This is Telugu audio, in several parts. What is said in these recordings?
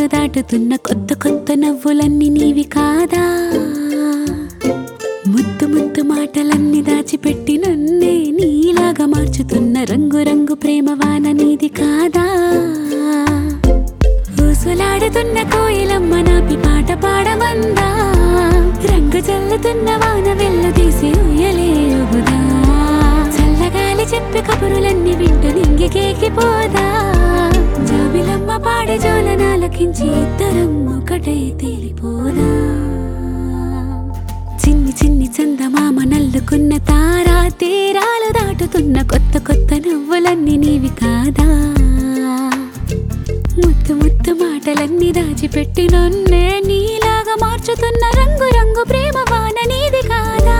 దాటుతున్న కొత్త కొత్త నవ్వులన్నీ నీవి కాదా? ముద్దు ముద్దు మాటలన్నీ దాచిపెట్టి నన్నే నీలాగా మార్చుతున్న రంగు రంగు ప్రేమ వాన నీది కాదా? ఊసులాడుతున్న కోయిలమ్మ నాపి పాట పాడమందా? రంగు చల్లుతున్న వాన వెళ్ళదీసి ఉయ్యలేగుదా? చల్లగాలి చెప్పే కబురులన్నీ వింటూ నింగికేకిపోదా? జాబిలమ్మ పాడే జోలనాలకించి ఇద్దరం ఒకటై తేలిపోదా? చిన్ని చిన్ని చందమామ నల్లుకున్న తారా తీరాలు దాటుతున్న కొత్త కొత్త నవ్వులన్నీ నీవి కాదా? ముద్దు ముద్దు మాటలన్నీ దాచిపెట్టి నన్నే నీలాగా మార్చుతున్న రంగు రంగు ప్రేమ వాన నీది కాదా?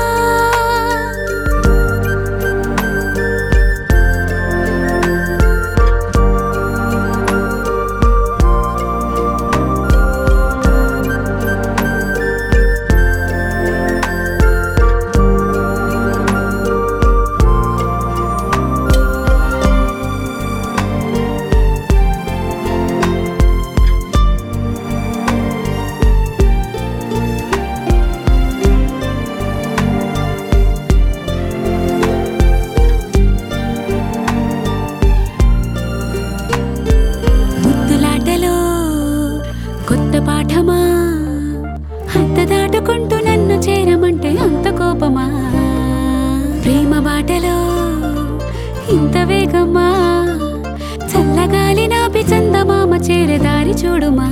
కొత్త పాఠమా హద్ద దాటుకుంటూ నన్ను చేరమంటే అంత కోపమా? ప్రేమ బాటలో ఇంత వేగమా? చల్లగాలి నాపి చందమామ చేరే దారి చూడుమా?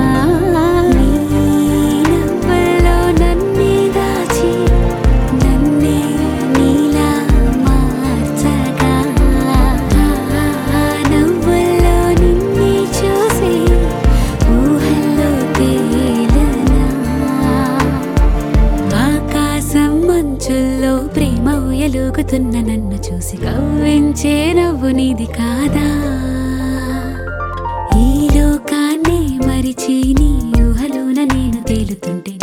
నవ్వుల్లో నన్నే దాచి నన్నే నీలా మార్చగా, నవ్వుల్లో నిన్నే చూసి ఊహల్లో తేలనా? ఆకాశం మంచుల్లో ప్రేమ ఉయలుగుతున్న నన్ను చూసి కవ్వించే నవ్వు నీది కాదా? ఈ లోకాన్నే మరిచి నీ ఊహలోన నేను తేలుతుంటే